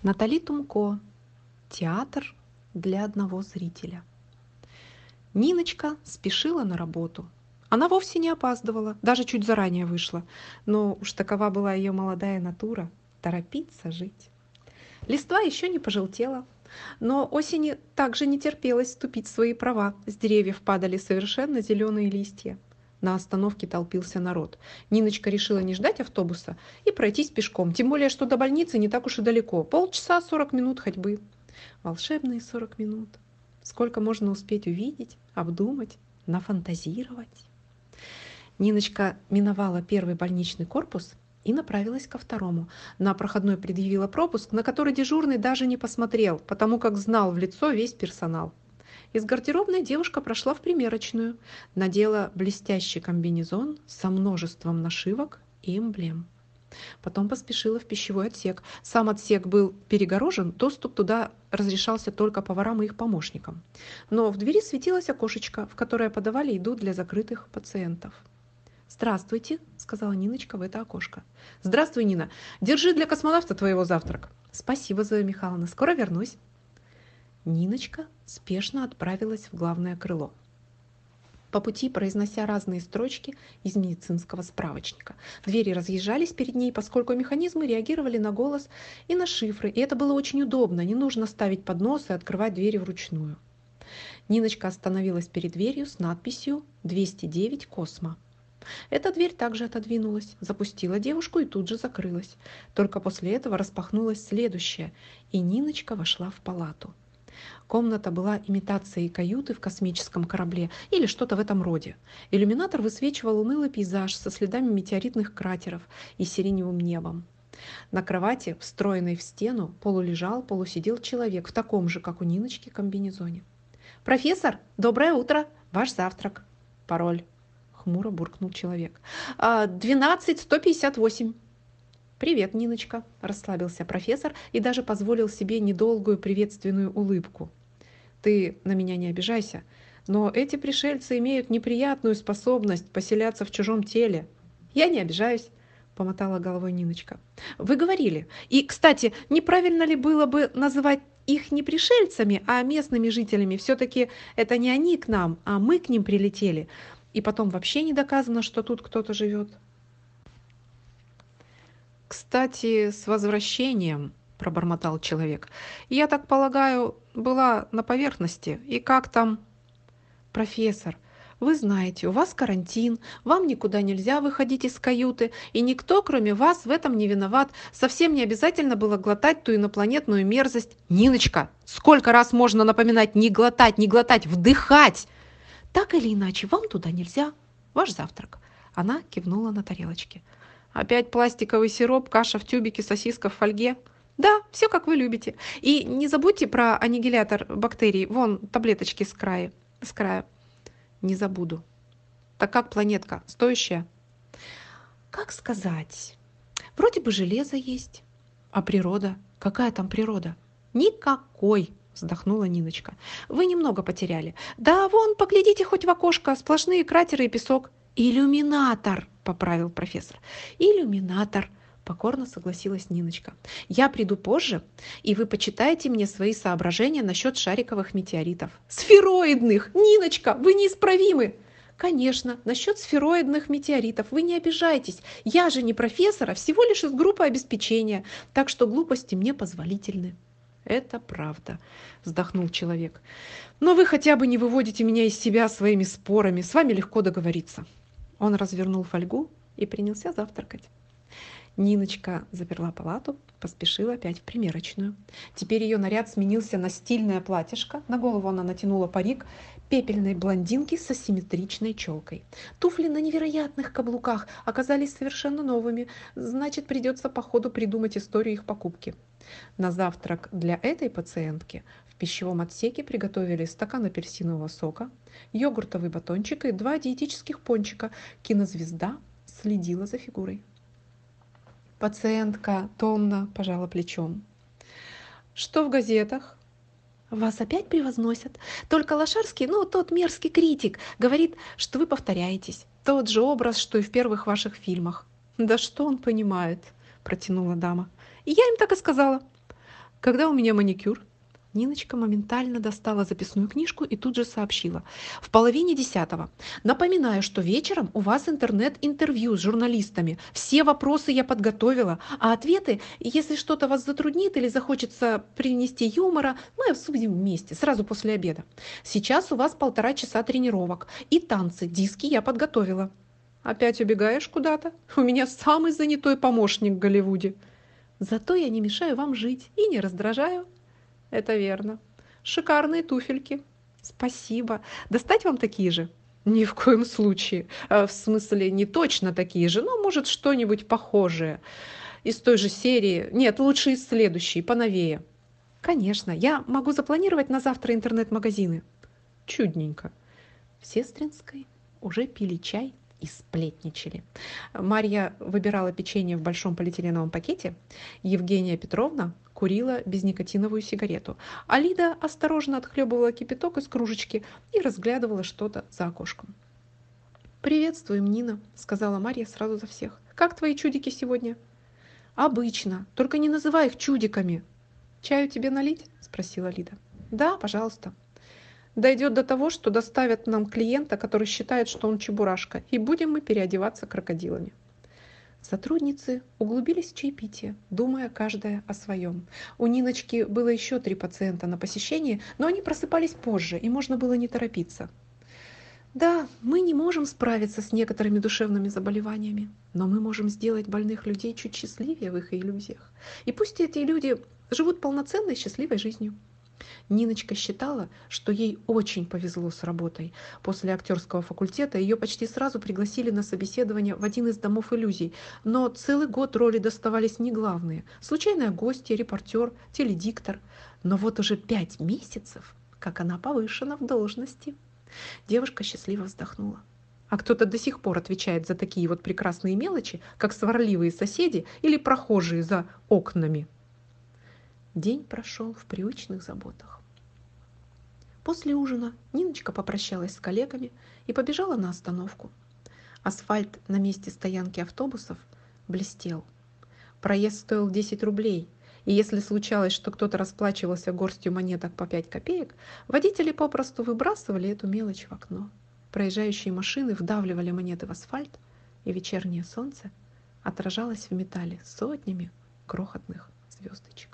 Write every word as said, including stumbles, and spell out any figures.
Натали Тумко. Театр для одного зрителя. Ниночка спешила на работу. Она вовсе не опаздывала, даже чуть заранее вышла. Но уж такова была ее молодая натура — торопиться жить. Листва еще не пожелтела, но осени также не терпелось вступить в свои права. С деревьев падали совершенно зеленые листья. На остановке толпился народ. Ниночка решила не ждать автобуса и пройтись пешком, тем более, что до больницы не так уж и далеко. Полчаса, сорок минут ходьбы. Волшебные сорок минут. Сколько можно успеть увидеть, обдумать, нафантазировать. Ниночка миновала первый больничный корпус и направилась ко второму. На проходной предъявила пропуск, на который дежурный даже не посмотрел, потому как знал в лицо весь персонал. Из гардеробной девушка прошла в примерочную, надела блестящий комбинезон со множеством нашивок и эмблем. Потом поспешила в пищевой отсек. Сам отсек был перегорожен, доступ туда разрешался только поварам и их помощникам. Но в двери светилось окошечко, в которое подавали еду для закрытых пациентов. «Здравствуйте», — сказала Ниночка в это окошко. «Здравствуй, Нина. Держи для космонавта твоего завтрак». «Спасибо, Зоя Михайловна. Скоро вернусь». Ниночка спешно отправилась в главное крыло, по пути произнося разные строчки из медицинского справочника. Двери разъезжались перед ней, поскольку механизмы реагировали на голос и на шифры, и это было очень удобно, не нужно ставить поднос и открывать двери вручную. Ниночка остановилась перед дверью с надписью двести девять Космо. Эта дверь также отодвинулась, запустила девушку и тут же закрылась. Только после этого распахнулась следующая, и Ниночка вошла в палату. Комната была имитацией каюты в космическом корабле или что-то в этом роде. Иллюминатор высвечивал унылый пейзаж со следами метеоритных кратеров и сиреневым небом. На кровати, встроенной в стену, полулежал, полусидел человек в таком же, как у Ниночки, комбинезоне. «Профессор, доброе утро! Ваш завтрак!» «Пароль!» — хмуро буркнул человек. «двенадцать сто пятьдесят восемь». «Привет, Ниночка», — расслабился профессор и даже позволил себе недолгую приветственную улыбку. «Ты на меня не обижайся, но эти пришельцы имеют неприятную способность поселяться в чужом теле». «Я не обижаюсь», — помотала головой Ниночка. «Вы говорили. И, кстати, неправильно ли было бы называть их не пришельцами, а местными жителями? Все-таки это не они к нам, а мы к ним прилетели. И потом вообще не доказано, что тут кто-то живет». «Кстати, с возвращением», — пробормотал человек. «Я так полагаю, была на поверхности. И как там?» «Профессор, вы знаете, у вас карантин, вам никуда нельзя выходить из каюты, и никто, кроме вас, в этом не виноват. Совсем не обязательно было глотать ту инопланетную мерзость». «Ниночка, сколько раз можно напоминать не глотать, не глотать, вдыхать?» «Так или иначе, вам туда нельзя. Ваш завтрак». Она кивнула на тарелочке. «Опять пластиковый сироп, каша в тюбике, сосиска в фольге?» «Да, все как вы любите. И не забудьте про аннигилятор бактерий. Вон таблеточки с края. С края». «Не забуду». «Так как планетка? Стоящая?» «Как сказать? Вроде бы железо есть. А природа? Какая там природа?» «Никакой», вздохнула Ниночка. «Вы немного потеряли. Да вон, поглядите хоть в окошко, сплошные кратеры и песок». «Иллюминатор», — поправил профессор. «Иллюминатор», — покорно согласилась Ниночка. «Я приду позже, и вы почитаете мне свои соображения насчет шариковых метеоритов». «Сфероидных! Ниночка, вы неисправимы!» «Конечно, насчет сфероидных метеоритов. Вы не обижайтесь. Я же не профессор, а всего лишь из группы обеспечения, так что глупости мне позволительны». «Это правда», — вздохнул человек. «Но вы хотя бы не выводите меня из себя своими спорами. С вами легко договориться». Он развернул фольгу и принялся завтракать. Ниночка заперла палату, поспешила опять в примерочную. Теперь ее наряд сменился на стильное платьишко. На голову она натянула парик пепельной блондинки с асимметричной челкой. Туфли на невероятных каблуках оказались совершенно новыми. Значит, придется по ходу придумать историю их покупки. На завтрак для этой пациентки в пищевом отсеке приготовили стакан апельсинового сока, йогуртовый батончик и два диетических пончика. Кинозвезда следила за фигурой. Пациентка томно пожала плечом. «Что в газетах?» «Вас опять превозносят. Только Лошарский, ну, тот мерзкий критик, говорит, что вы повторяетесь. Тот же образ, что и в первых ваших фильмах». «Да что он понимает?» – протянула дама. «И я им так и сказала». Когда у меня маникюр? Ниночка моментально достала записную книжку и тут же сообщила. В половине десятого. Напоминаю, что вечером у вас интернет-интервью с журналистами. Все вопросы я подготовила, а ответы, если что-то вас затруднит или захочется принести юмора, мы обсудим вместе, сразу после обеда. Сейчас у вас полтора часа тренировок и танцы, диски я подготовила. Опять убегаешь куда-то? У меня самый занятой помощник в Голливуде. Зато я не мешаю вам жить и не раздражаю. Это верно. Шикарные туфельки. Спасибо. Достать вам такие же? Ни в коем случае. Э, В смысле, не точно такие же, но, может, что-нибудь похожее. Из той же серии. Нет, лучше из следующей, поновее. Конечно, я могу запланировать на завтра интернет-магазины. Чудненько. В Сестринской уже пили чай и сплетничали. Марья выбирала печенье в большом полиэтиленовом пакете, Евгения Петровна курила безникотиновую сигарету, а Лида осторожно отхлебывала кипяток из кружечки и разглядывала что-то за окошком. «Приветствуем, Нина», — сказала Марья сразу за всех. «Как твои чудики сегодня?» «Обычно, только не называй их чудиками». «Чаю тебе налить?» — спросила Лида. «Да, пожалуйста». Дойдет до того, что доставят нам клиента, который считает, что он чебурашка, и будем мы переодеваться крокодилами. Сотрудницы углубились в чаепитие, думая каждая о своем. У Ниночки было еще три пациента на посещении, но они просыпались позже, и можно было не торопиться. Да, мы не можем справиться с некоторыми душевными заболеваниями, но мы можем сделать больных людей чуть счастливее в их иллюзиях. И пусть эти люди живут полноценной счастливой жизнью. Ниночка считала, что ей очень повезло с работой. После актерского факультета ее почти сразу пригласили на собеседование в один из домов иллюзий, но целый год роли доставались не главные. Случайная гостья, репортер, теледиктор. Но вот уже пять месяцев, как она повышена в должности. Девушка счастливо вздохнула. А кто-то до сих пор отвечает за такие вот прекрасные мелочи, как сварливые соседи или прохожие за окнами. День прошел в привычных заботах. После ужина Ниночка попрощалась с коллегами и побежала на остановку. Асфальт на месте стоянки автобусов блестел. Проезд стоил десять рублей, и если случалось, что кто-то расплачивался горстью монеток по пять копеек, водители попросту выбрасывали эту мелочь в окно. Проезжающие машины вдавливали монеты в асфальт, и вечернее солнце отражалось в металле сотнями крохотных звездочек.